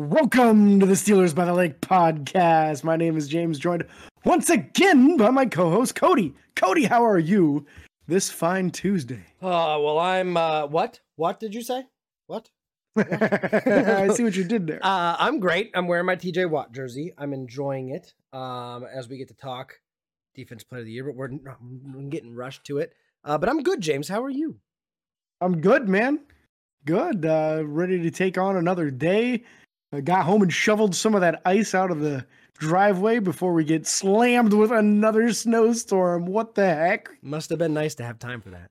Welcome to the Steelers by the Lake podcast. My name is James, joined once again by my co-host Cody. Cody, how are you this fine Tuesday? Well, I'm, what? What did you say? What? I see what you did there. I'm great. I'm wearing my TJ Watt jersey. I'm enjoying it as we get to talk Defense Player of the Year, but we're getting rushed to it. But I'm good, James. How are you? I'm good, man. Good. Ready to take on another day. I got home and shoveled some of that ice out of the driveway before we get slammed with another snowstorm. What the heck? Must have been nice to have time for that.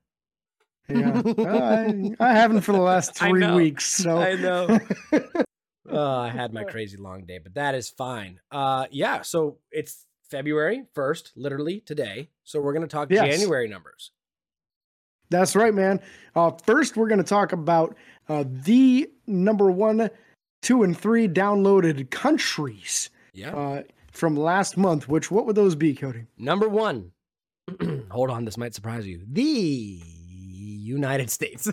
Yeah, I haven't for the last 3 weeks. So I know. I had my crazy long day, but that is fine. So it's February 1st, literally today. So we're going to talk January numbers. That's right, man. First, we're going to talk about the number 1, 2, and 3 downloaded countries from last month. What would those be, Cody? Number 1. Hold on, this might surprise you. The United States.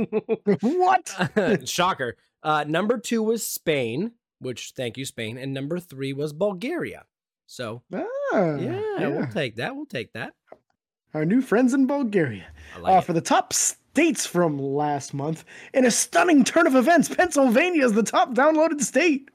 What? Shocker. Number 2 was Spain, which thank you, Spain. And number 3 was Bulgaria. So, we'll take that. We'll take that. Our new friends in Bulgaria. For the top states from last month, in a stunning turn of events, Pennsylvania is the top downloaded state.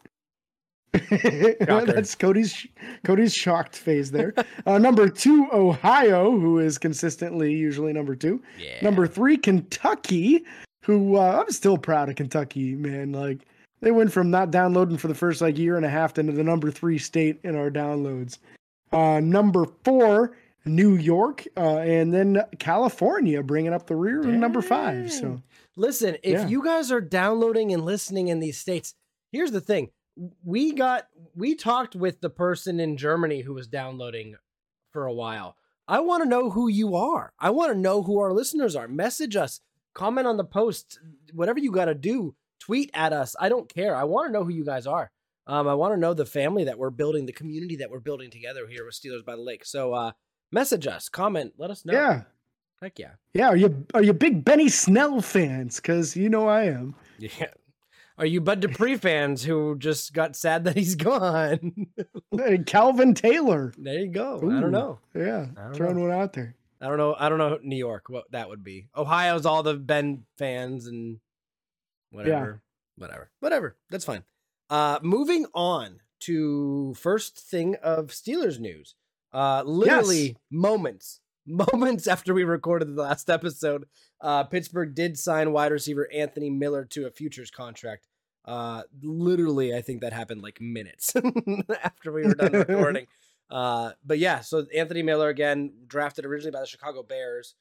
That's Cody's shocked face there. Number 2, Ohio, who is consistently usually number 2. Yeah. Number 3, Kentucky, who I'm still proud of Kentucky, man. Like, they went from not downloading for the first year and a half to the number 3 state in our downloads. Number 4, New York, and then California bringing up the rear in number 5. So listen, if you guys are downloading and listening in these states, here's the thing. We talked with the person in Germany who was downloading for a while. I want to know who you are. I want to know who our listeners are. Message us, comment on the post, whatever you got to do, tweet at us. I don't care. I want to know who you guys are. I want to know the family that we're building, the community that we're building together here with Steelers by the Lake. So, message us, comment, let us know. Yeah. Heck yeah. Yeah. Are you big Benny Snell fans? Cause you know I am. Yeah. Are you Bud Dupree fans who just got sad that he's gone? Calvin Taylor. There you go. Ooh, I don't know. Yeah. Throwing one out there. I don't know New York, what that would be. Ohio's all the Ben fans and whatever. Yeah. Whatever. That's fine. Moving on to first thing of Steelers news. Literally moments after we recorded the last episode, Pittsburgh did sign wide receiver Anthony Miller to a futures contract. Literally, I think that happened minutes after we were done recording. But yeah, so Anthony Miller, again, drafted originally by the Chicago Bears,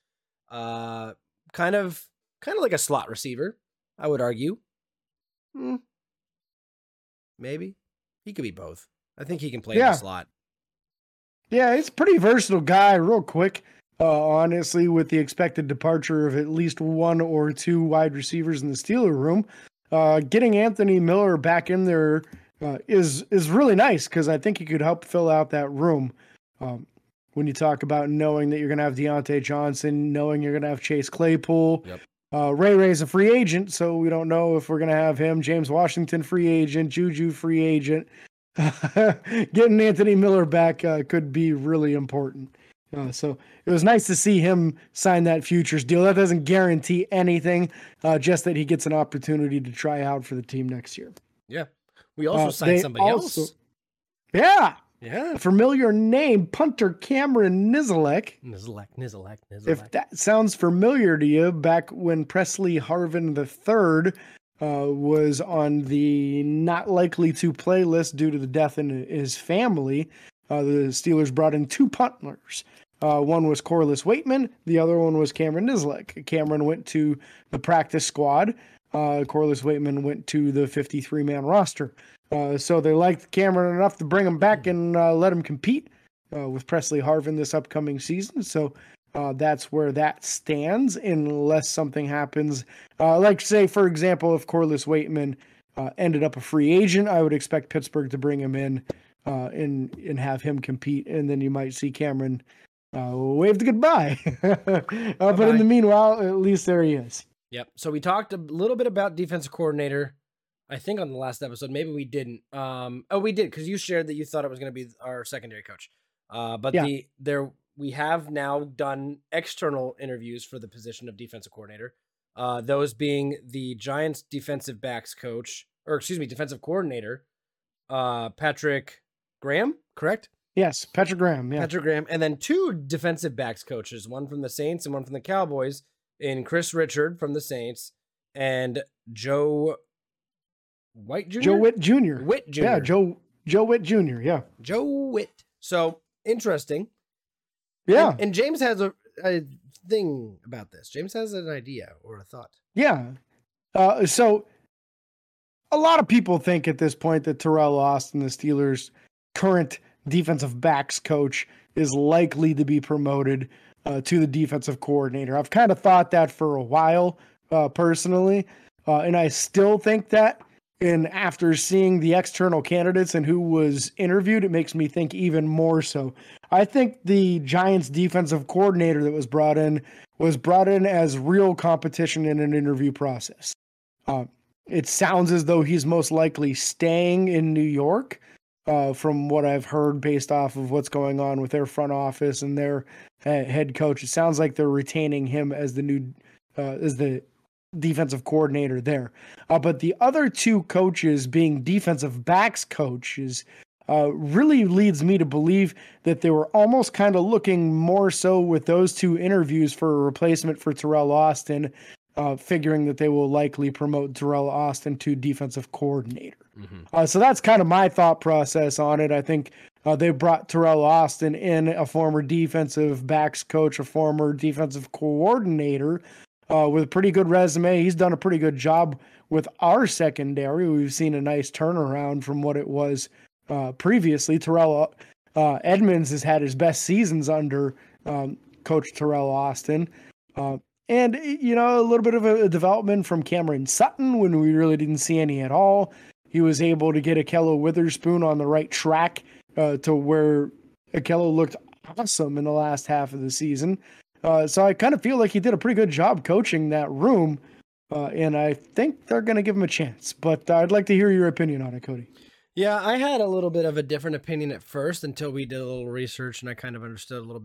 kind of like a slot receiver, I would argue. Maybe he could be both. I think he can play in the slot. Yeah, he's a pretty versatile guy. Real quick, honestly, with the expected departure of at least 1 or 2 wide receivers in the Steeler room, getting Anthony Miller back in there is really nice because I think he could help fill out that room. When you talk about knowing that you're going to have Deontay Johnson, knowing you're going to have Chase Claypool. Yep. Ray's a free agent, so we don't know if we're going to have him. James Washington, free agent. Juju, free agent. Getting Anthony Miller back could be really important. So it was nice to see him sign that futures deal. That doesn't guarantee anything, just that he gets an opportunity to try out for the team next year. Yeah. We also signed somebody else. Yeah. Yeah. A familiar name, punter Cameron Nizelek. Nizelek. If that sounds familiar to you, back when Presley Harvin III was on the not likely to play list due to the death in his family, the Steelers brought in 2 punters. One was Corliss Waitman. The other one was Cameron Nizelek. Cameron went to the practice squad. Corliss Waitman went to the 53-man roster. So they liked Cameron enough to bring him back and let him compete with Presley Harvin this upcoming season. So that's where that stands unless something happens. Like, say, for example, if Corliss Waitman ended up a free agent, I would expect Pittsburgh to bring him in and have him compete. And then you might see Cameron wave the goodbye. But in the meanwhile, at least there he is. Yep. So we talked a little bit about defensive coordinator. I think on the last episode, maybe we didn't. Oh, we did, because you shared that you thought it was going to be our secondary coach. But Yeah. we have now done external interviews for the position of defensive coordinator. Those being the Giants defensive backs coach, or excuse me, defensive coordinator, Patrick Graham, correct? Yes, Patrick Graham. Yeah. Patrick Graham, and then 2 defensive backs coaches, one from the Saints and one from the Cowboys, in Chris Richard from the Saints and Joe White Jr. Joe Witt Jr. Witt Jr. Yeah, Joe Witt Jr. Yeah. Joe Witt. So interesting. Yeah. And James has a thing about this. James has an idea or a thought. Yeah. So a lot of people think at this point that Terrell Austin, the Steelers' current defensive backs coach, is likely to be promoted to the defensive coordinator. I've kind of thought that for a while, personally, and I still think that. And after seeing the external candidates and who was interviewed, it makes me think even more so. I think the Giants defensive coordinator that was brought in as real competition in an interview process. It sounds as though he's most likely staying in New York, from what I've heard based off of what's going on with their front office and their head coach. It sounds like they're retaining him as the new, as the defensive coordinator there. But the other 2 coaches being defensive backs coaches really leads me to believe that they were almost kind of looking more so with those 2 interviews for a replacement for Terrell Austin, figuring that they will likely promote Terrell Austin to defensive coordinator. Mm-hmm. So that's kind of my thought process on it. I think they brought Terrell Austin in, a former defensive backs coach, a former defensive coordinator, with a pretty good resume. He's done a pretty good job with our secondary. We've seen a nice turnaround from what it was previously. Terrell Edmonds has had his best seasons under Coach Terrell Austin. And, a little bit of a development from Cameron Sutton when we really didn't see any at all. He was able to get Ahkello Witherspoon on the right track to where Ahkello looked awesome in the last half of the season. So I kind of feel like he did a pretty good job coaching that room, and I think they're going to give him a chance. But I'd like to hear your opinion on it, Cody. Yeah, I had a little bit of a different opinion at first until we did a little research and I kind of understood a little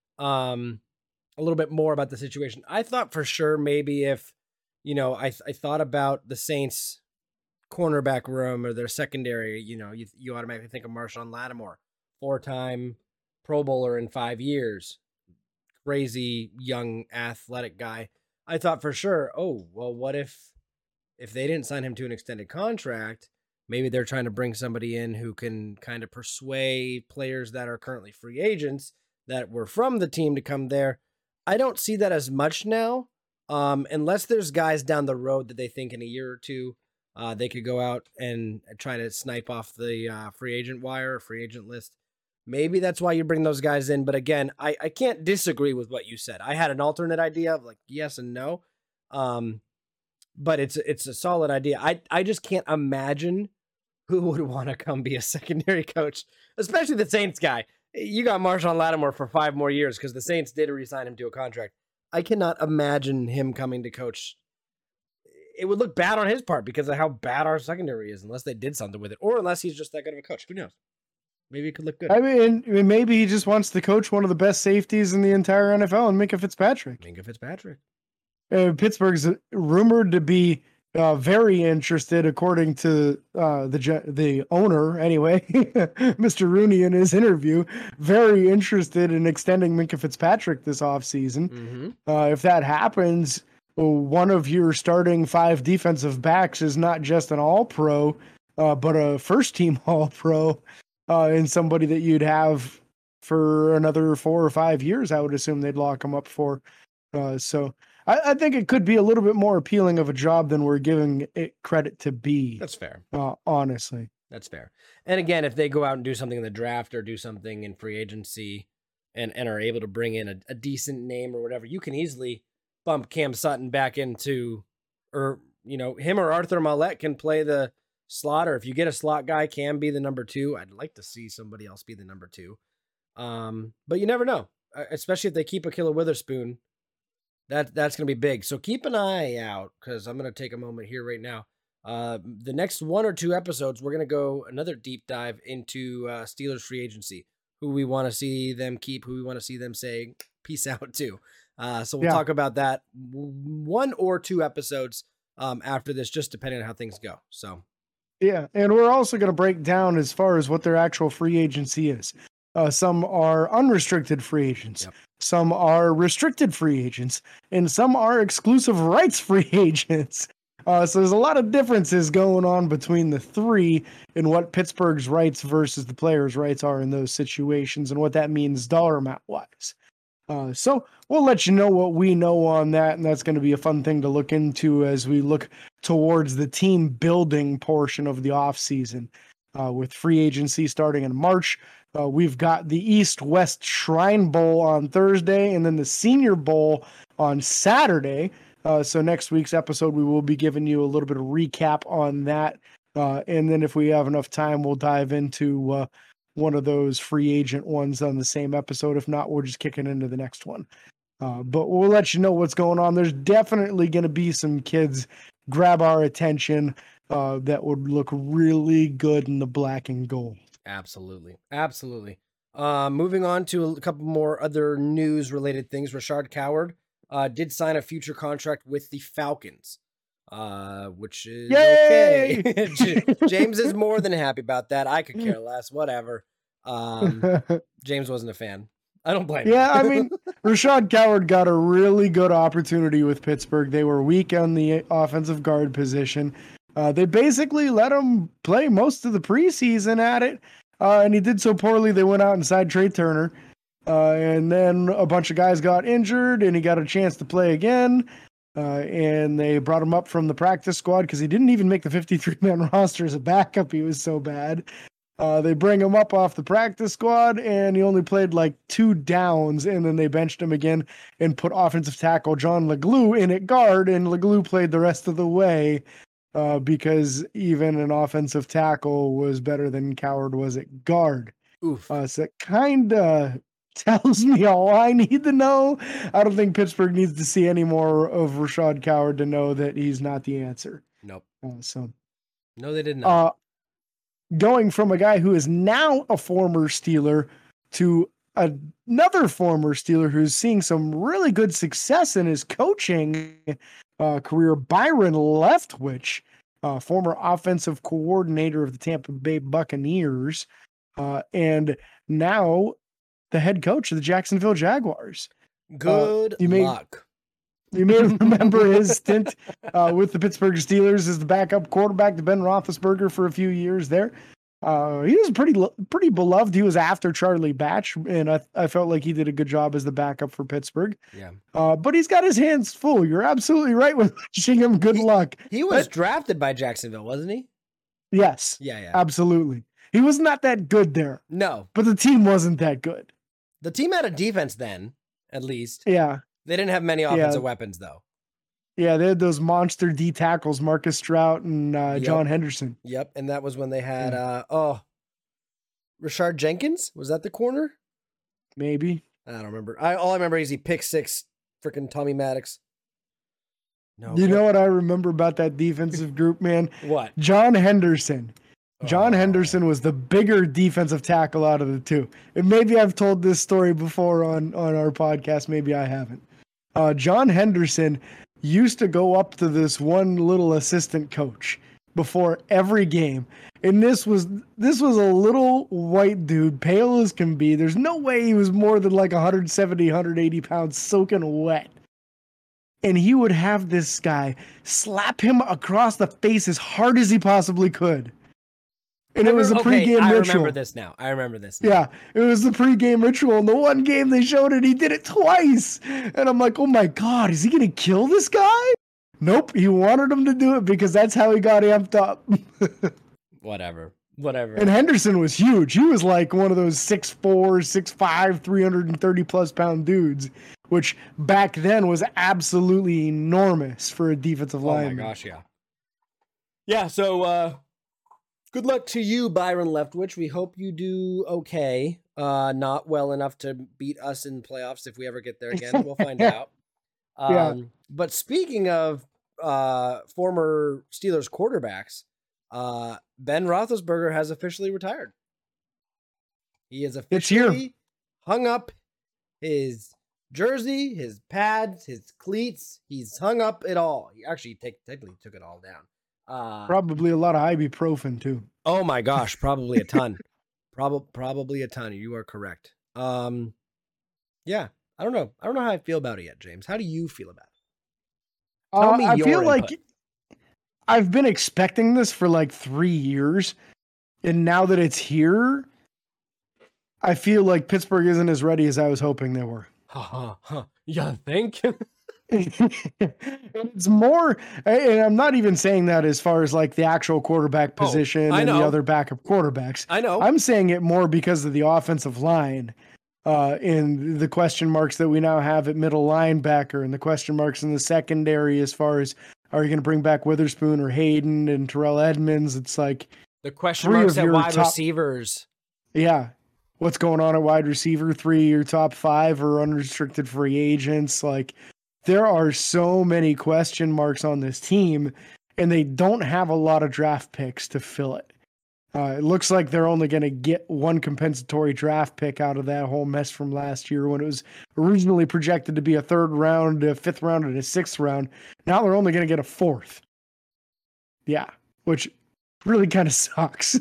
bit more about the situation. I thought for sure maybe if, I thought about the Saints cornerback room or their secondary, you automatically think of Marshawn Lattimore, 4-time Pro Bowler in 5 years. Crazy young athletic guy. I thought for sure, oh, well, what if they didn't sign him to an extended contract, maybe they're trying to bring somebody in who can kind of persuade players that are currently free agents that were from the team to come there. I don't see that as much now, unless there's guys down the road that they think in a year or 2 they could go out and try to snipe off the free agent wire, free agent list. Maybe that's why you bring those guys in. But again, I can't disagree with what you said. I had an alternate idea of like yes and no. But it's a solid idea. I just can't imagine who would want to come be a secondary coach, especially the Saints guy. You got Marshawn Lattimore for 5 more years because the Saints did re-sign him to a contract. I cannot imagine him coming to coach. It would look bad on his part because of how bad our secondary is, unless they did something with it, or unless he's just that good of a coach. Who knows? Maybe it could look good. I mean, maybe he just wants to coach one of the best safeties in the entire NFL, and Minkah Fitzpatrick. Pittsburgh's rumored to be very interested, according to the owner, anyway, Mr. Rooney in his interview, very interested in extending Minkah Fitzpatrick this offseason. Mm-hmm. If that happens, one of your starting 5 defensive backs is not just an all-pro, but a first-team all-pro, and somebody that you'd have for another 4 or 5 years. I would assume they'd lock him up for. So I think it could be a little bit more appealing of a job than we're giving it credit to be. That's fair. Honestly. That's fair. And again, if they go out and do something in the draft or do something in free agency and are able to bring in a decent name or whatever, you can easily bump Cam Sutton back into, or, him or Arthur Maulet can play the slot, or if you get a slot guy, Cam be the number 2. I'd like to see somebody else be the number 2. But you never know, especially if they keep Ahkello Witherspoon. That's going to be big. So keep an eye out, because I'm going to take a moment here right now. The next 1 or 2 episodes, we're going to go another deep dive into Steelers free agency, who we want to see them keep, who we want to see them say peace out to. So we'll talk about that 1 or 2 episodes after this, just depending on how things go. So, yeah. And we're also going to break down as far as what their actual free agency is. Some are unrestricted free agents. Yep. Some are restricted free agents, and some are exclusive rights free agents. So there's a lot of differences going on between the three and what Pittsburgh's rights versus the players' rights are in those situations and what that means dollar amount wise. So we'll let you know what we know on that, and that's going to be a fun thing to look into as we look towards the team building portion of the offseason. With free agency starting in March, we've got the East-West Shrine Bowl on Thursday and then the Senior Bowl on Saturday. So next week's episode, we will be giving you a little bit of recap on that. And then if we have enough time, we'll dive into one of those free agent ones on the same episode. If not, we're just kicking into the next one. But we'll let you know what's going on. There's definitely going to be some kids grab our attention that would look really good in the black and gold. Absolutely. Absolutely. Moving on to a couple more other news related things. Rashard Coward did sign a future contract with the Falcons, which is Yay! Okay. James is more than happy about that. I could care less, whatever. James wasn't a fan. I don't blame him. Yeah, I mean, Rashard Coward got a really good opportunity with Pittsburgh. They were weak on the offensive guard position. They basically let him play most of the preseason at it, and he did so poorly they went out and signed Trey Turner. And then a bunch of guys got injured, and he got a chance to play again. And they brought him up from the practice squad because he didn't even make the 53-man roster as a backup. He was so bad. They bring him up off the practice squad, and he only played like 2 downs, and then they benched him again and put offensive tackle John LeGlue in at guard, and LeGlue played the rest of the way because even an offensive tackle was better than Coward was at guard. Oof. So it kind of tells me all I need to know. I don't think Pittsburgh needs to see any more of Rashard Coward to know that he's not the answer. Nope. No, they did not. Going from a guy who is now a former Steeler to another former Steeler who's seeing some really good success in his coaching career, Byron Leftwich, former offensive coordinator of the Tampa Bay Buccaneers, and now the head coach of the Jacksonville Jaguars. Good luck. You may remember his stint with the Pittsburgh Steelers as the backup quarterback to Ben Roethlisberger for a few years there. He was pretty beloved. He was after Charlie Batch, and I felt like he did a good job as the backup for Pittsburgh. Yeah. But he's got his hands full. You're absolutely right with wishing him good luck. He was drafted by Jacksonville, wasn't he? Yes. Yeah. Absolutely. He was not that good there. No. But the team wasn't that good. The team had a defense then, at least. Yeah. They didn't have many offensive weapons, though. Yeah, they had those monster D tackles, Marcus Strout and John Henderson. Yep, and that was when they had, Rashard Jenkins? Was that the corner? Maybe. I don't remember. All I remember is he picked 6 freaking Tommy Maddox. No. You know what I remember about that defensive group, man? What? John Henderson. John Henderson was the bigger defensive tackle out of the two. And maybe I've told this story before on our podcast. Maybe I haven't. John Henderson used to go up to this one little assistant coach before every game. And this was a little white dude, pale as can be. There's no way he was more than like 170, 180 pounds soaking wet. And he would have this guy slap him across the face as hard as he possibly could. And it was a pregame ritual. I remember this now. Yeah, it was the pregame ritual. And the one game they showed it, he did it twice. And I'm like, oh my God, is he going to kill this guy? Nope, he wanted him to do it because that's how he got amped up. Whatever. And Henderson was huge. He was like one of those 6'4", 6'5", 330-plus pound dudes, which back then was absolutely enormous for a defensive lineman. Oh my gosh, yeah. Yeah, so good luck to you, Byron Leftwich. We hope you do okay. Not well enough to beat us in playoffs if we ever get there again. We'll find out. Yeah. But speaking of former Steelers quarterbacks, Ben Roethlisberger has officially retired. He has officially hung up his jersey, his pads, his cleats. He's hung up it all. He actually technically took it all down. Probably a lot of ibuprofen too. Oh my gosh, probably a ton. Probably a ton. You are correct. Yeah, I don't know. I don't know how I feel about it yet, James. How do you feel about it? Tell me I your feel input. like I've been expecting this for like 3 years, and now that it's here, I feel like Pittsburgh isn't as ready as I was hoping they were. You think? It's more, and I'm not even saying that as far as like the actual quarterback position and the other backup quarterbacks. I know. I'm saying it more because of the offensive line, and the question marks that we now have at middle linebacker, and the question marks in the secondary as far as, are you going to bring back Witherspoon or Hayden and Terrell Edmonds? It's like the question marks at wide receivers. Yeah. What's going on at wide receiver? 3 of your top 5 are unrestricted free agents. Like, there are so many question marks on this team, and they don't have a lot of draft picks to fill it. It looks like they're only going to get one compensatory draft pick out of that whole mess from last year when it was originally projected to be a 3rd round, a 5th round, and a 6th round. Now they're only going to get a 4th. Yeah, which really kind of sucks.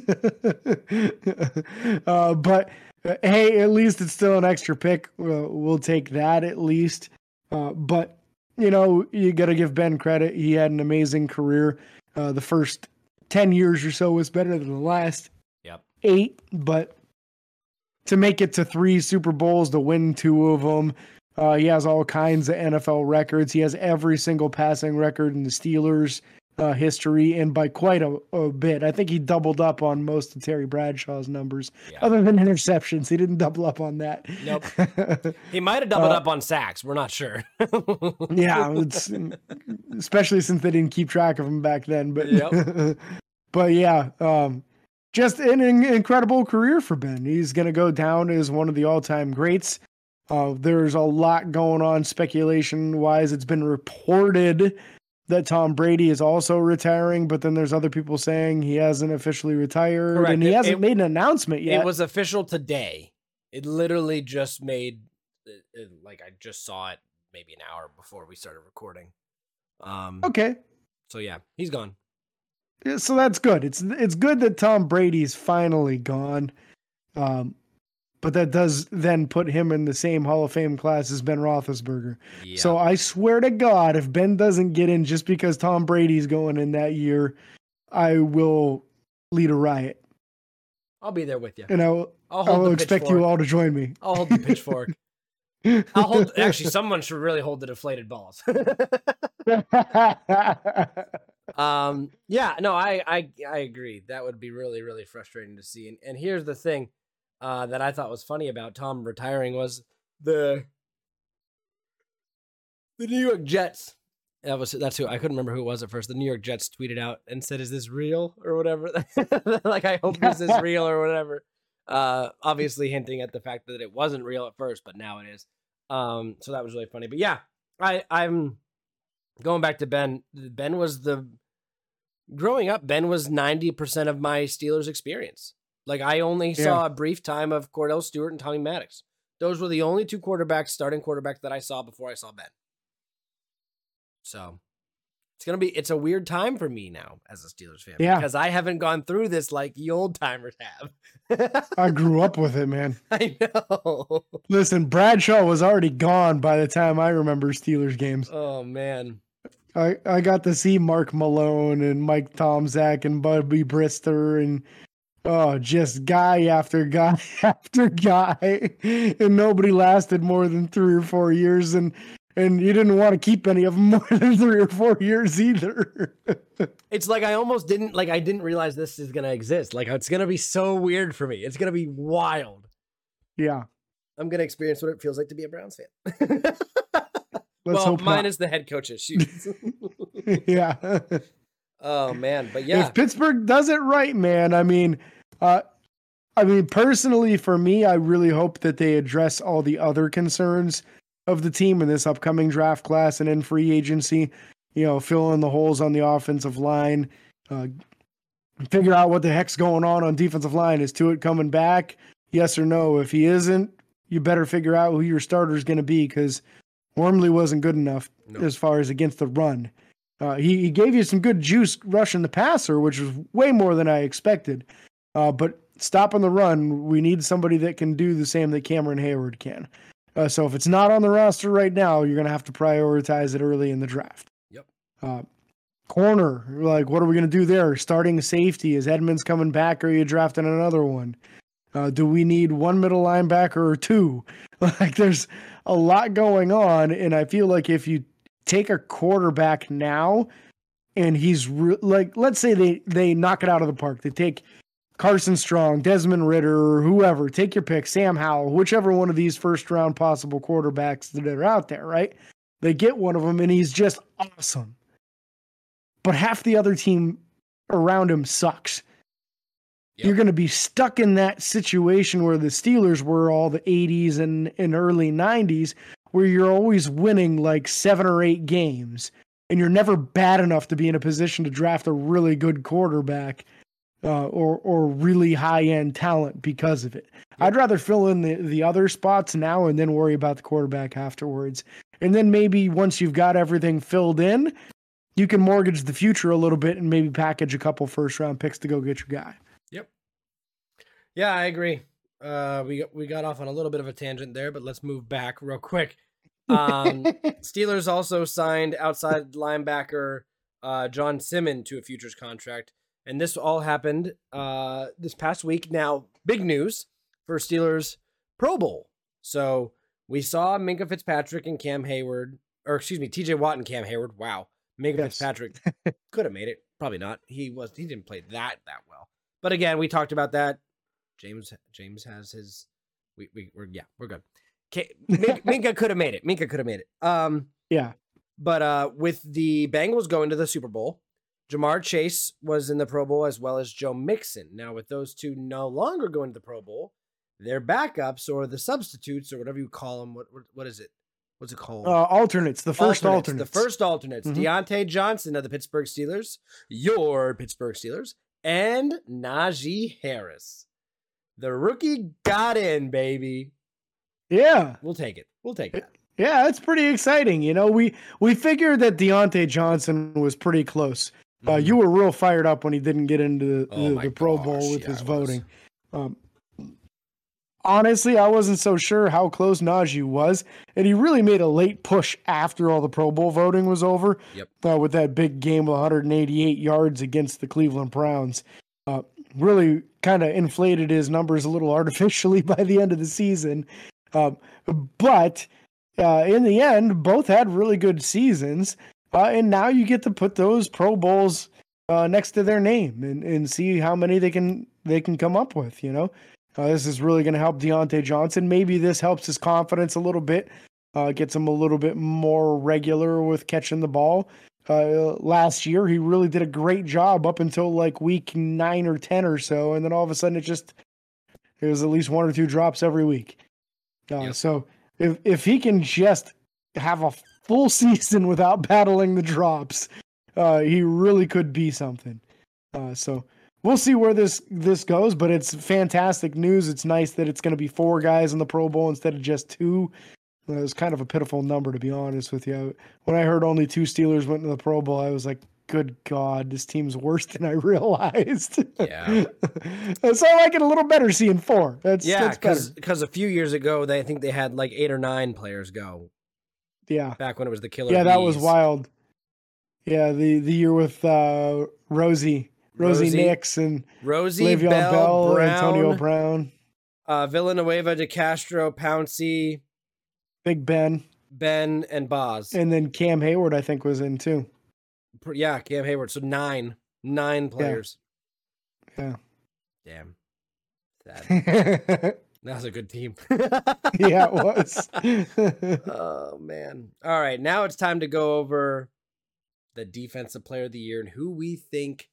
But hey, at least it's still an extra pick. We'll take that at least. But, you know, you got to give Ben credit. He had an amazing career. The first 10 years or so was better than the last 8. But to make it to 3 Super Bowls, to win 2 of them, he has all kinds of NFL records. He has every single passing record in the Steelers history, and by quite a bit. I think he doubled up on most of Terry Bradshaw's numbers, other than interceptions. He didn't double up on that. Nope. He might have doubled up on sacks. We're not sure. Yeah, especially since they didn't keep track of him back then. But but yeah, just an incredible career for Ben. He's going to go down as one of the all-time greats. There's a lot going on speculation-wise. It's been reported that Tom Brady is also retiring, but then there's other people saying he hasn't officially retired. Correct. And he hasn't made an announcement yet. It was official today. It literally just made, like I just saw it maybe an hour before we started recording. Okay. So yeah, he's gone. Yeah, so that's good. It's good that Tom Brady's finally gone. But that does then put him in the same Hall of Fame class as Ben Roethlisberger. Yeah. So I swear to God, if Ben doesn't get in just because Tom Brady's going in that year, I will lead a riot. I'll be there with you. And I'll expect you all to join me. I'll hold the pitchfork. Actually, someone should really hold the deflated balls. Yeah, no, I agree. That would be really, really frustrating to see. And here's the thing. That I thought was funny about Tom retiring was the New York Jets. That's who I couldn't remember who it was at first. The New York Jets tweeted out and said, "Is this real or whatever?" Like, I hope this is real or whatever. Obviously hinting at the fact that it wasn't real at first, but now it is. So that was really funny. But yeah, I'm going back to Ben. Growing up, Ben was 90% of my Steelers experience. Like, I only saw a brief time of Cordell Stewart and Tommy Maddox. Those were the only 2 starting quarterbacks that I saw before I saw Ben. So it's a weird time for me now as a Steelers fan. Yeah. Because I haven't gone through this like the old timers have. I grew up with it, man. I know. Listen, Bradshaw was already gone by the time I remember Steelers games. Oh, man. I got to see Mark Malone and Mike Tomczak and Bubby Brister and just guy after guy after guy, and nobody lasted more than 3 or 4 years, and you didn't want to keep any of them more than 3 or 4 years either. It's like I didn't realize this is gonna exist. Like, it's gonna be so weird for me. It's gonna be wild. Yeah, I'm gonna experience what it feels like to be a Browns fan. Let's hope minus the head coach's shoes. Yeah. Oh man, but yeah, if Pittsburgh does it right, man. I mean, personally, for me, I really hope that they address all the other concerns of the team in this upcoming draft class and in free agency. fill in the holes on the offensive line, figure out what the heck's going on defensive line. Is Tuitt coming back? Yes or no? If he isn't, you better figure out who your starter is going to be, because Wormley wasn't good enough as far as against the run. He gave you some good juice rushing the passer, which was way more than I expected. But stopping the run, we need somebody that can do the same that Cameron Hayward can. So if it's not on the roster right now, you're going to have to prioritize it early in the draft. Yep. Corner, like, what are we going to do there? Starting safety, is Edmonds coming back, or are you drafting another one? Do we need one middle linebacker or two? Like, there's a lot going on, and I feel like if you take a quarterback now, and he's like, let's say they knock it out of the park. They take Carson Strong, Desmond Ridder, whoever. Take your pick, Sam Howell, whichever one of these first-round possible quarterbacks that are out there, right? They get one of them, and he's just awesome. But half the other team around him sucks. Yep. You're going to be stuck in that situation where the Steelers were all the 80s and early 90s, where you're always winning like 7 or 8 games, and you're never bad enough to be in a position to draft a really good quarterback or really high-end talent because of it. Yep. I'd rather fill in the other spots now and then worry about the quarterback afterwards. And then maybe once you've got everything filled in, you can mortgage the future a little bit and maybe package a couple first-round picks to go get your guy. Yep. Yeah, I agree. We got off on a little bit of a tangent there, but let's move back real quick. Steelers also signed outside linebacker John Simmons to a futures contract, and this all happened this past week. Now, big news for Steelers Pro Bowl. So we saw Minkah Fitzpatrick and Cam Hayward, or excuse me, TJ Watt and Cam Hayward. Wow. Minkah Fitzpatrick could have made it. Probably not. He didn't play that well. But again, we talked about that. James has his. We're good. Minkah could have made it. Yeah. But with the Bengals going to the Super Bowl, Jamar Chase was in the Pro Bowl, as well as Joe Mixon. Now, with those two no longer going to the Pro Bowl, their backups or the substitutes or whatever you call them. What is it? What's it called? Alternates. The first alternates. The first alternates. Mm-hmm. Deontay Johnson of the Pittsburgh Steelers, your Pittsburgh Steelers, and Najee Harris. The rookie got in, baby. Yeah. We'll take it. Yeah, it's pretty exciting. We figured that Deontay Johnson was pretty close. You were real fired up when he didn't get into the Pro Bowl with his voting. Honestly, I wasn't so sure how close Najee was, and he really made a late push after all the Pro Bowl voting was over. Yep. With that big game of 188 yards against the Cleveland Browns. Really kind of inflated his numbers a little artificially by the end of the season. But in the end, both had really good seasons. And now you get to put those Pro Bowls next to their name and see how many they can come up with, This is really going to help Deontay Johnson. Maybe this helps his confidence a little bit, gets him a little bit more regular with catching the ball. Last year, he really did a great job up until like week 9 or 10 or so. And then all of a sudden there was at least 1 or 2 drops every week. So if he can just have a full season without battling the drops, he really could be something. So we'll see where this goes, but it's fantastic news. It's nice that it's going to be 4 guys in the Pro Bowl instead of just 2. It was kind of a pitiful number, to be honest with you. When I heard only 2 Steelers went to the Pro Bowl, I was like, good God, this team's worse than I realized. Yeah. So I like it a little better seeing 4. That's because a few years ago, I think they had like 8 or 9 players go. Yeah. Back when it was the Killer Yeah, Bees. that was wild. Yeah, the year with Rosie Nix and Le'Veon Bell, Brown, Antonio Brown. Villanueva, DeCastro, Pouncey, Big Ben, and Boz. And then Cam Hayward, I think, was in too. Yeah, Cam Hayward. So 9 players. Yeah. Damn. That was a good team. Yeah, it was. Oh, man. All right, now it's time to go over the Defensive Player of the Year and who we think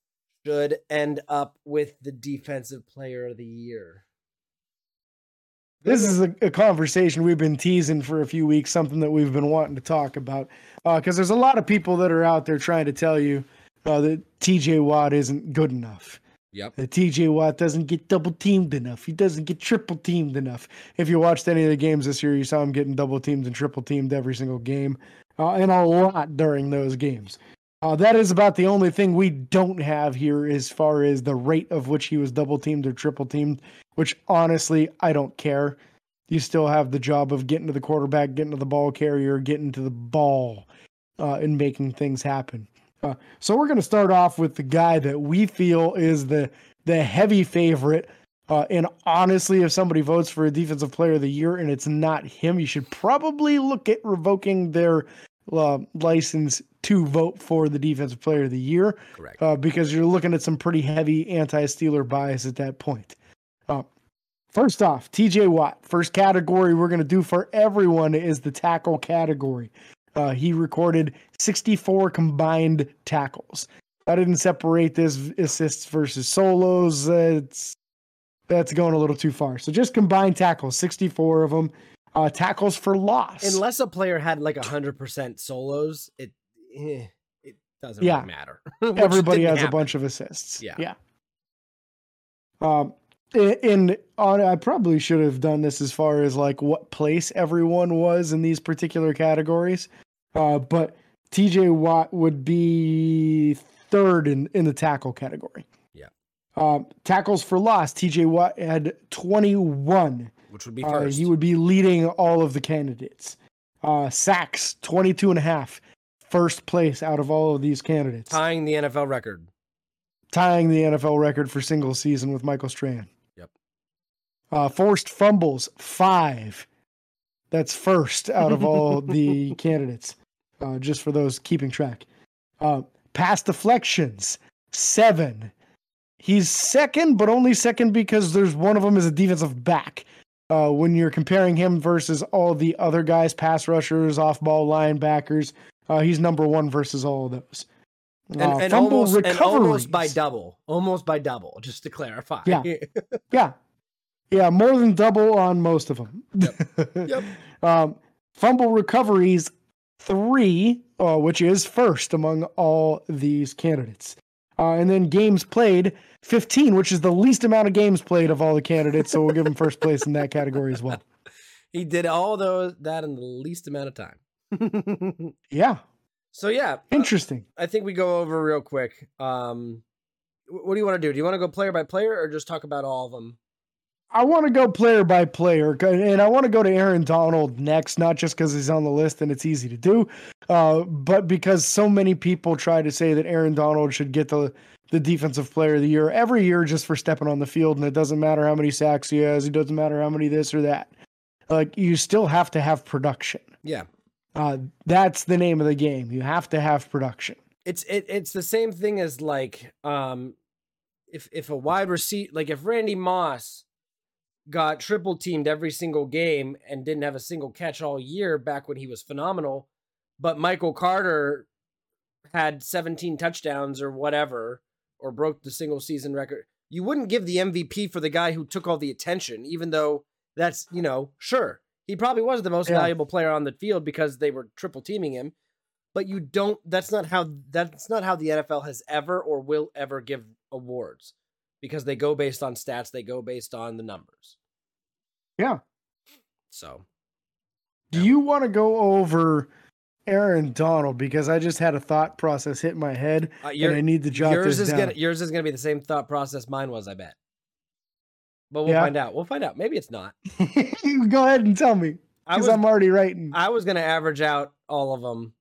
should end up with the Defensive Player of the Year. This is a conversation we've been teasing for a few weeks, something that we've been wanting to talk about. Because there's a lot of people that are out there trying to tell you that TJ Watt isn't good enough. Yep. That TJ Watt doesn't get double teamed enough. He doesn't get triple teamed enough. If you watched any of the games this year, you saw him getting double teamed and triple teamed every single game, and a lot during those games. That is about the only thing we don't have here as far as the rate of which he was double teamed or triple teamed, which honestly, I don't care. You still have the job of getting to the quarterback, getting to the ball carrier, getting to the ball, and making things happen. So we're going to start off with the guy that we feel is the heavy favorite. And honestly, if somebody votes for a defensive player of the year and it's not him, you should probably look at revoking their license to vote for the defensive player of the year. Correct. Because you're looking at some pretty heavy anti-Steeler bias at that point. First off, TJ Watt. First category we're going to do for everyone is the tackle category. He recorded 64 combined tackles. I didn't separate this assists versus solos. That's going a little too far. So just combined tackles, 64 of them. Tackles for loss. Unless a player had like 100% solos, it doesn't really matter. Everybody has a bunch of assists. Yeah. I probably should have done this as far as like what place everyone was in these particular categories. But TJ Watt would be third in the tackle category. Yeah. Tackles for loss, TJ Watt had 21. Which would be first. He would be leading all of the candidates. Sacks, 22 and a half. First place out of all of these candidates. Tying the NFL record. Tying the NFL record for single season with Michael Strahan. Yep. Forced fumbles, 5. That's first out of all the candidates, just for those keeping track. Pass deflections, 7. He's second, but only second because there's one of them is a defensive back. When you're comparing him versus all the other guys, pass rushers, off-ball linebackers, he's number 1 versus all of those. And almost by double, just to clarify. Yeah, more than double on most of them. Yep. Fumble recoveries, 3, which is first among all these candidates. And then games played, 15, which is the least amount of games played of all the candidates. So we'll give him first place in that category as well. He did all that in the least amount of time. Yeah. So yeah, interesting. I think we go over real quick. What do you want to do? Do you want to go player by player or just talk about all of them? I want to go player by player, and I want to go to Aaron Donald next, not just because he's on the list and it's easy to do, but because so many people try to say that Aaron Donald should get the defensive player of the year every year just for stepping on the field, and it doesn't matter how many sacks he has, it doesn't matter how many this or that. Like, you still have to have production. Yeah. That's the name of the game. You have to have production. It's the same thing as like if a wide receiver, like if Randy Moss got triple teamed every single game and didn't have a single catch all year back when he was phenomenal, but Michael Carter had 17 touchdowns or whatever, or broke the single season record, you wouldn't give the MVP for the guy who took all the attention, even though that's, sure, he probably was the most valuable player on the field because they were triple teaming him, but that's not how the NFL has ever or will ever give awards, because they go based on stats, they go based on the numbers. Yeah. So, do you want to go over Aaron Donald? Because I just had a thought process hit my head, and I need to jot this down. Yours is gonna be the same thought process mine was, I bet. But we'll find out. We'll find out. Maybe it's not. Go ahead and tell me, because I'm already writing. I was gonna average out all of them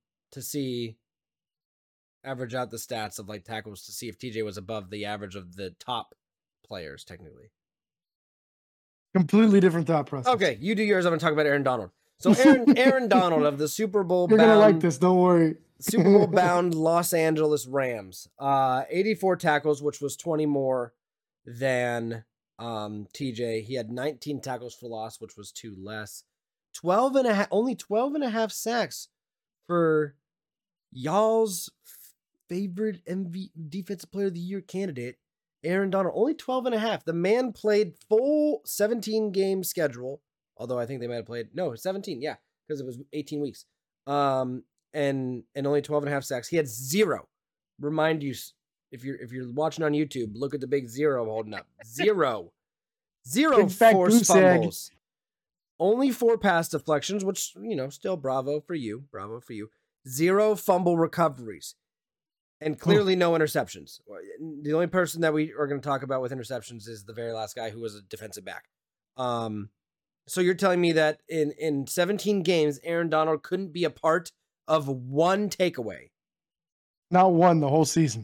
average out the stats of like tackles to see if TJ was above the average of the top players, technically. Completely different thought process. Okay, you do yours. I'm going to talk about Aaron Donald. So Aaron Donald of the Super Bowl You're going to like this, don't worry. Super Bowl bound Los Angeles Rams. 84 tackles, which was 20 more than TJ. He had 19 tackles for loss, which was 2 less. Only 12 and a half sacks for y'all's favorite defensive player of the year candidate, Aaron Donald. Only 12 and a half. The man played full 17 game schedule, Although I think they might have played 17, yeah, because it was 18 weeks. And only 12 and a half sacks. He had 0. Remind you, if you're watching on YouTube, look at the big 0 holding up. 0 forced fumbles. Only 4 pass deflections, which, still bravo for you. 0 fumble recoveries. And clearly no interceptions. The only person that we are going to talk about with interceptions is the very last guy who was a defensive back. So you're telling me that in 17 games, Aaron Donald couldn't be a part of one takeaway? Not one the whole season.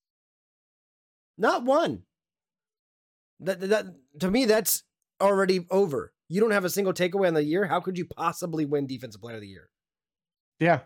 Not one. That to me, that's already over. You don't have a single takeaway on the year. How could you possibly win Defensive Player of the Year? Yeah.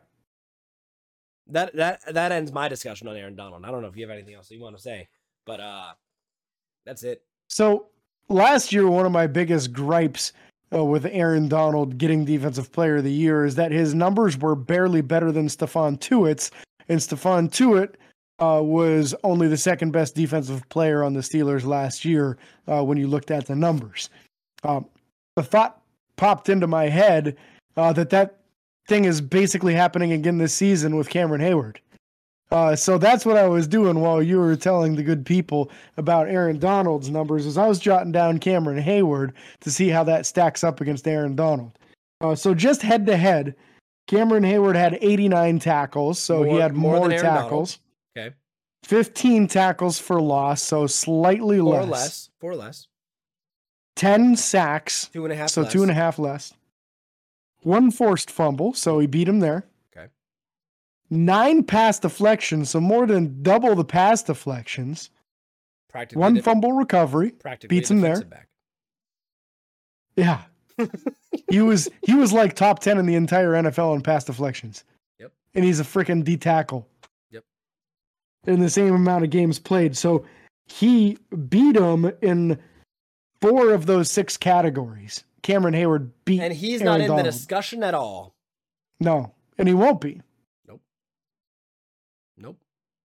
That ends my discussion on Aaron Donald. I don't know if you have anything else that you want to say, but that's it. So last year, one of my biggest gripes with Aaron Donald getting Defensive Player of the Year is that his numbers were barely better than Stephon Tuitt's, and Stephon Tuitt was only the second best defensive player on the Steelers last year when you looked at the numbers. The thought popped into my head that thing is basically happening again this season with Cameron Hayward. So that's what I was doing while you were telling the good people about Aaron Donald's numbers, is I was jotting down Cameron Hayward to see how that stacks up against Aaron Donald. So just head to head, Cameron Hayward had 89 tackles, so he had more tackles. Okay. 15 tackles for loss, so slightly less. 4 less. 10 sacks. 2.5 so less. 2.5 less. 1 forced fumble, so he beat him there. Okay. 9 pass deflections, so more than double the pass deflections. Practically 1 fumble recovery, beats him there. Back. Yeah. he was like top 10 in the entire NFL in pass deflections. Yep. And he's a freaking D tackle. Yep. In the same amount of games played. So he beat him in 4 of those 6 categories. Cameron Hayward beat And he's Aaron not in Donald. the discussion at all. No, and he won't be. Nope.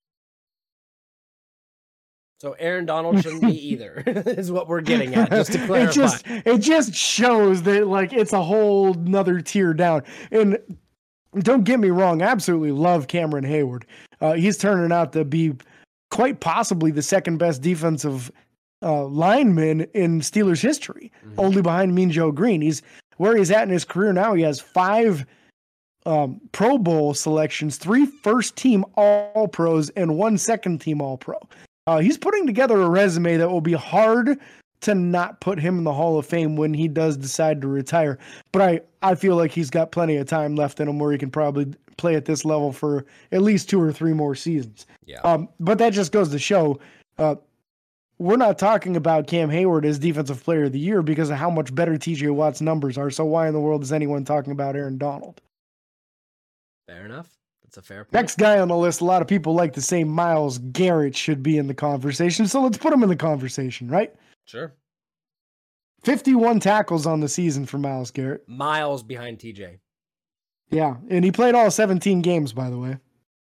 So Aaron Donald shouldn't be either, is what we're getting at, just to clarify. It just shows that, like, it's a whole nother tier down. And don't get me wrong, I absolutely love Cameron Hayward. He's turning out to be quite possibly the second best defensive lineman in Steelers history, only behind Mean Joe Green. He's where he's at in his career now. He has 5 Pro Bowl selections, 3 first-team All-Pros, and 1 second-team All-Pro. He's putting together a resume that will be hard to not put him in the Hall of Fame when he does decide to retire. But I feel like he's got plenty of time left in him where he can probably play at this level for at least 2 or 3 more seasons. Yeah. But that just goes to show we're not talking about Cam Hayward as Defensive Player of the Year because of how much better TJ Watt's numbers are. So why in the world is anyone talking about Aaron Donald? Fair enough. That's a fair point. Next guy on the list, a lot of people like to say Myles Garrett should be in the conversation. So let's put him in the conversation, right? Sure. 51 tackles on the season for Myles Garrett. Miles behind TJ. Yeah, and he played all 17 games, by the way.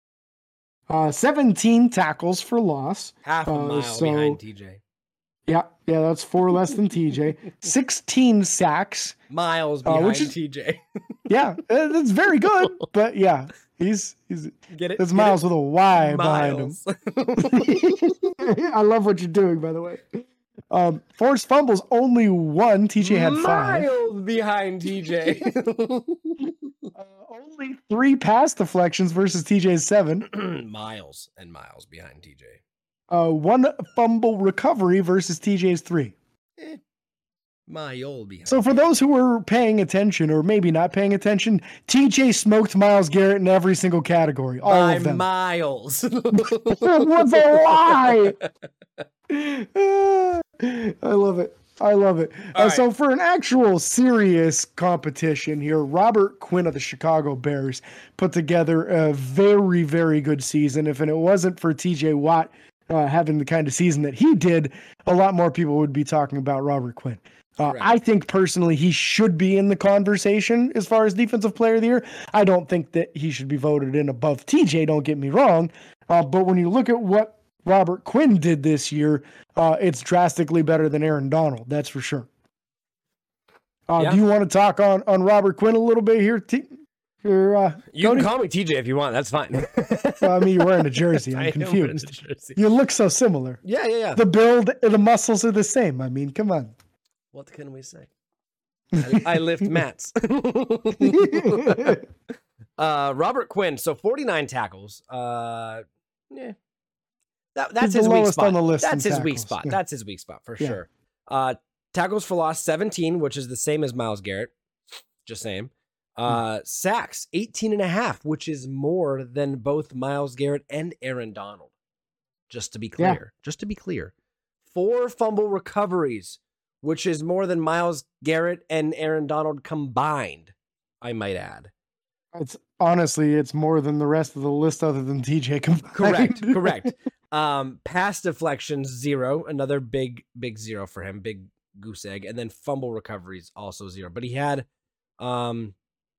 17 tackles for loss. Half a mile behind TJ. Yeah, that's 4 less than TJ. 16 sacks. Miles behind TJ. Yeah, that's very good. But yeah, he's get it. That's Miles with a Y Miles. behind him. I love what you're doing, by the way. Forced fumbles, only 1. TJ had 5. Miles behind TJ. Only 3 pass deflections versus TJ's 7. Miles and miles behind TJ. 1 fumble recovery versus TJ's 3. Mile behind. So for those who were paying attention or maybe not paying attention, TJ smoked Myles Garrett in every single category. All of them. Miles. What's a lie? I love it. Right. So for an actual serious competition here, Robert Quinn of the Chicago Bears put together a very, very good season. If it wasn't for TJ Watt having the kind of season that he did, a lot more people would be talking about Robert Quinn. I think personally he should be in the conversation as far as Defensive Player of the Year. I don't think that he should be voted in above TJ, don't get me wrong. But when you look at what Robert Quinn did this year, it's drastically better than Aaron Donald, that's for sure. Yeah. Do you want to talk on Robert Quinn a little bit here? You can call me TJ if you want. That's fine. Well, I mean, you're wearing a jersey. I I'm am wearing a confused. jersey. You look so similar. Yeah. The build and the muscles are the same. I mean, come on. What can we say? I lift mats. Robert Quinn, so 49 tackles. Yeah. That's his weak spot. On the list That's his weak tackles. spot. Yeah. That's his weak spot for sure. Tackles for loss 17, which is the same as Myles Garrett. Just saying. Sacks 18.5, which is more than both Myles Garrett and Aaron Donald. Just to be clear. Just to be clear. 4 fumble recoveries, which is more than Myles Garrett and Aaron Donald combined, I might add. It's more than the rest of the list other than TJ combined. Correct. Pass deflections 0, another big 0 for him, big goose egg, and then fumble recoveries also 0. But he had a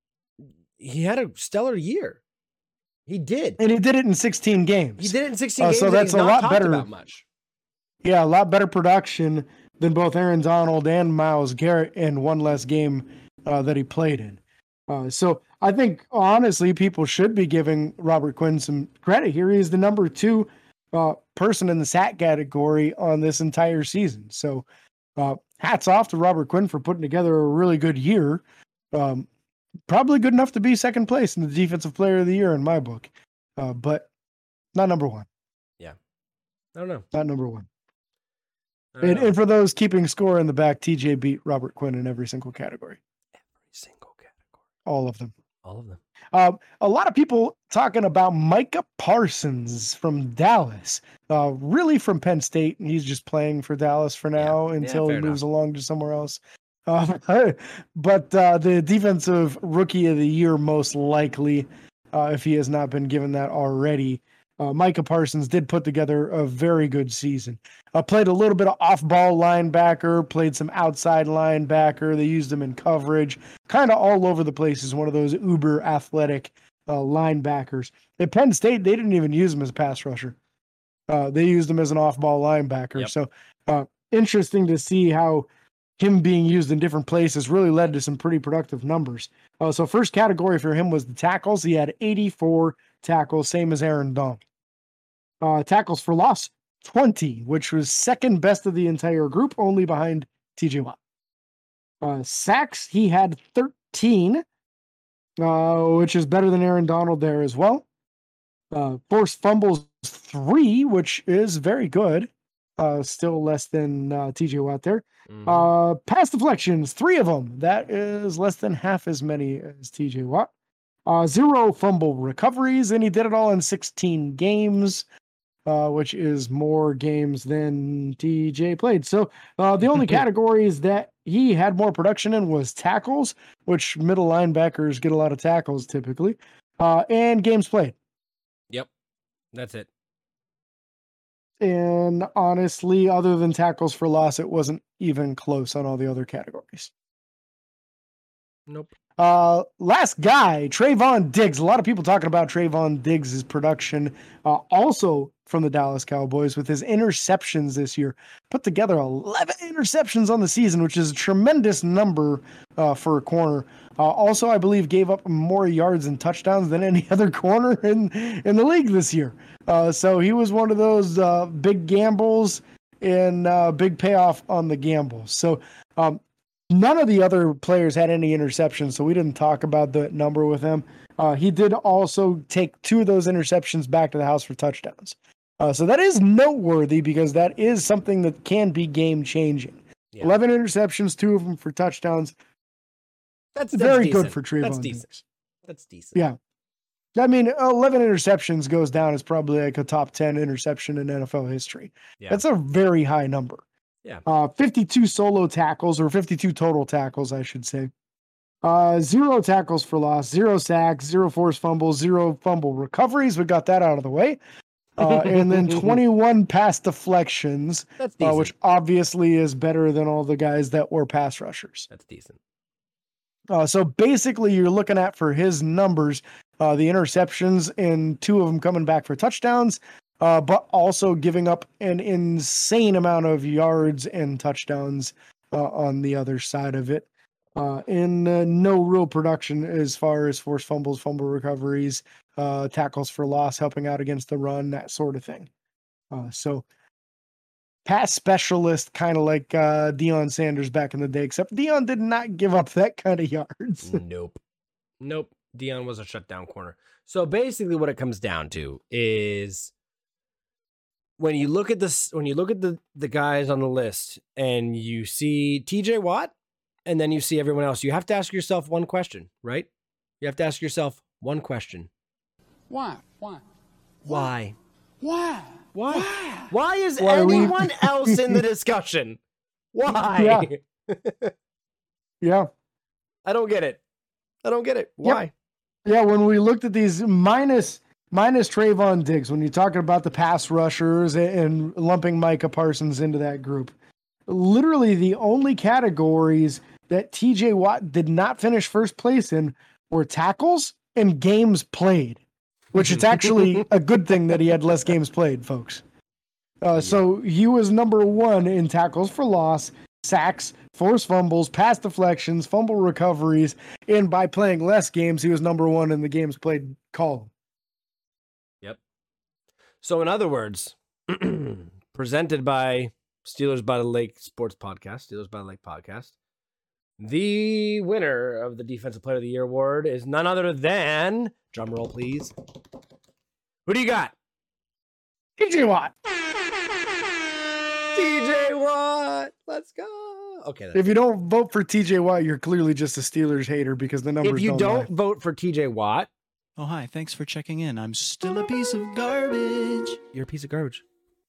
stellar year. He did. And he did it in 16 games. He did it in 16 games. So that's a lot better. About much. Yeah, a lot better production than both Aaron Donald and Myles Garrett in one less game that he played in. So I think, honestly, people should be giving Robert Quinn some credit here. He's the number 2 person in the sack category on this entire season. So hats off to Robert Quinn for putting together a really good year. Probably good enough to be second place in the defensive player of the year in my book, but not number 1. Yeah. I don't know. Not number 1. And for those keeping score in the back, TJ beat Robert Quinn in every single category. Every single category. All of them. All of them. A lot of people talking about Micah Parsons from Dallas, really from Penn State, and he's just playing for Dallas for now until he moves along to somewhere else. But the defensive rookie of the year, most likely, if he has not been given that already, Micah Parsons did put together a very good season. Played a little bit of off-ball linebacker, played some outside linebacker. They used him in coverage, kind of all over the place. Is one of those uber athletic linebackers. At Penn State, they didn't even use him as a pass rusher. They used him as an off-ball linebacker. Yep. So interesting to see how him being used in different places really led to some pretty productive numbers. So first category for him was the tackles. He had 84 tackles, same as Aaron Donald. Tackles for loss, 20, which was second best of the entire group, only behind TJ Watt. Sacks, he had 13, which is better than Aaron Donald there as well. Forced fumbles, 3, which is very good. Still less than TJ Watt there. Mm-hmm. Pass deflections, 3 of them. That is less than half as many as TJ Watt. 0 fumble recoveries, and he did it all in 16 games, which is more games than TJ played. So the only categories that he had more production in was tackles, which middle linebackers get a lot of tackles typically, and games played. Yep, that's it. And honestly, other than tackles for loss, it wasn't even close on all the other categories. Nope. Last guy, Trayvon Diggs. A lot of people talking about Trayvon Diggs' production, also from the Dallas Cowboys with his interceptions this year. Put together 11 interceptions on the season, which is a tremendous number for a corner. Also, I believe gave up more yards and touchdowns than any other corner in the league this year. So he was one of those big gambles and big payoff on the gambles. So none of the other players had any interceptions, so we didn't talk about the number with him. He did also take 2 of those interceptions back to the house for touchdowns. So that is noteworthy because that is something that can be game-changing. Yeah. 11 interceptions, 2 of them for touchdowns. That's very decent. Good for Trayvon. That's decent. That's decent. Yeah. I mean, 11 interceptions goes down as probably like a top 10 interception in NFL history. Yeah. That's a very high number. Yeah. 52 solo tackles, or 52 total tackles, I should say. 0 tackles for loss, 0 sacks, 0 forced fumbles, 0 fumble recoveries. We got that out of the way. And then 21 pass deflections, which obviously is better than all the guys that were pass rushers. That's decent. So basically, you're looking at, for his numbers, the interceptions and 2 of them coming back for touchdowns, but also giving up an insane amount of yards and touchdowns on the other side of it. and no real production as far as forced fumbles, fumble recoveries, tackles for loss, helping out against the run, that sort of thing. So pass specialist, kind of like Deion Sanders back in the day, except Deion did not give up that kind of yards. Nope. Deion was a shutdown corner. So basically what it comes down to is when you look at this, when you look at the guys on the list and you see TJ Watt and then you see everyone else, you have to ask yourself one question, right? You have to ask yourself one question. Why? Why is Why anyone else in the discussion? Why? Yeah. I don't get it. Why? Yeah, when we looked at these minus Trayvon Diggs, when you're talking about the pass rushers and lumping Micah Parsons into that group, literally the only categories that TJ Watt did not finish first place in were tackles and games played, which it's actually a good thing that he had less games played, folks. So he was number 1 in tackles for loss, sacks, forced fumbles, pass deflections, fumble recoveries, and by playing less games, he was number 1 in the games played column. Yep. So in other words, presented by Steelers by the Lake Sports Podcast, Steelers by the Lake Podcast, the winner of the Defensive Player of the Year award is none other than, drum roll please, who do you got? TJ Watt. TJ Watt. Let's go. Okay. If you don't vote for TJ Watt, you're clearly just a Steelers hater because the numbers If you don't lie. vote for TJ Watt, oh, hi. Thanks for checking in. I'm still a piece of garbage. you're a piece of garbage.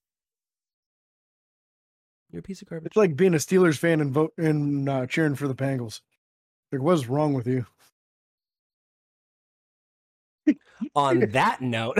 You're a piece of garbage. It's like being a Steelers fan and cheering for the Bengals. Like, what's wrong with you? On that note,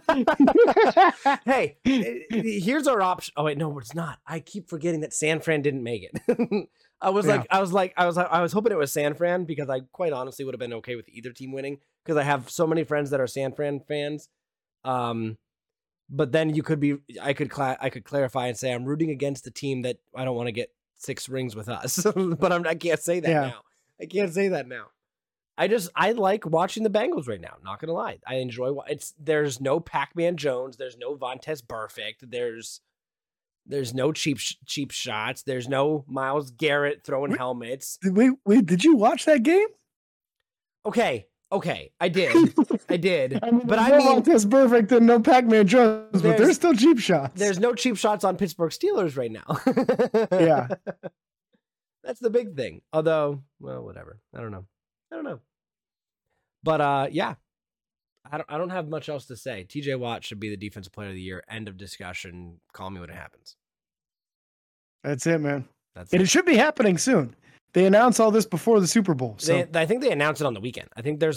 hey, here's our option. Oh wait, no, it's not. I keep forgetting that San Fran didn't make it. I was hoping it was San Fran because I quite honestly would have been okay with either team winning because I have so many friends that are San Fran fans. But then I could clarify and say I'm rooting against the team that I don't want to get 6 rings with us. But I can't say that now. I can't say that now. I like watching the Bengals right now. Not gonna lie, I enjoy. There's no Pac-Man Jones. There's no Vontaze Burfict. There's no cheap shots. There's no Myles Garrett throwing helmets. Wait, did you watch that game? Okay, I did. But I mean, that's perfect and no Pac-Man Jones, but there's still cheap shots. There's no cheap shots on Pittsburgh Steelers right now. Yeah, that's the big thing. Although, well, whatever. I don't know. But yeah, I don't have much else to say. TJ Watt should be the Defensive Player of the Year. End of discussion. Call me when it happens. That's it, man. It should be happening soon. They announced all this before the Super Bowl. So I think they announced it on the weekend. I think it's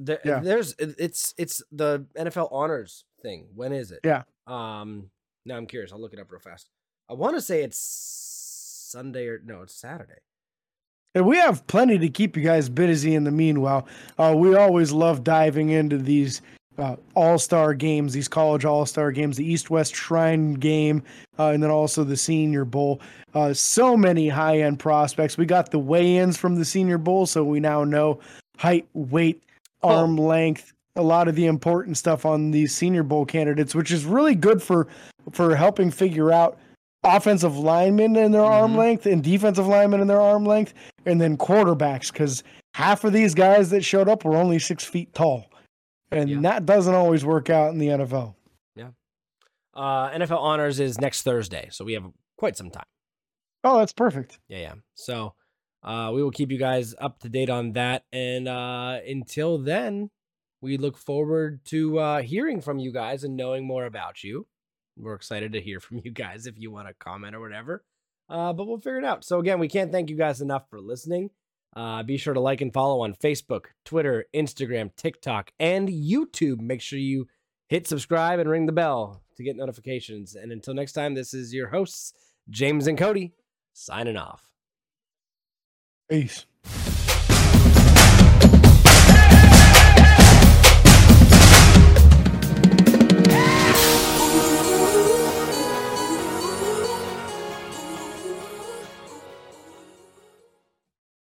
the NFL honors thing. When is it? Yeah. Now I'm curious. I'll look it up real fast. I want to say it's Sunday it's Saturday. And we have plenty to keep you guys busy in the meanwhile. We always love diving into these all-star games, these college all-star games, the East-West Shrine game, and then also the Senior Bowl. So many high-end prospects. We got the weigh-ins from the Senior Bowl, so we now know height, weight, arm length, a lot of the important stuff on these Senior Bowl candidates, which is really good for helping figure out offensive linemen in their arm length and defensive linemen in their arm length, and then quarterbacks, because half of these guys that showed up were only 6 feet tall. And that doesn't always work out in the NFL. Yeah. NFL honors is next Thursday, so we have quite some time. Oh, that's perfect. Yeah. So we will keep you guys up to date on that. And until then, we look forward to hearing from you guys and knowing more about you. We're excited to hear from you guys if you want to comment or whatever. But we'll figure it out. So again, we can't thank you guys enough for listening. Be sure to like and follow on Facebook, Twitter, Instagram, TikTok, and YouTube. Make sure you hit subscribe and ring the bell to get notifications. And until next time, this is your hosts, James and Cody, signing off. Peace.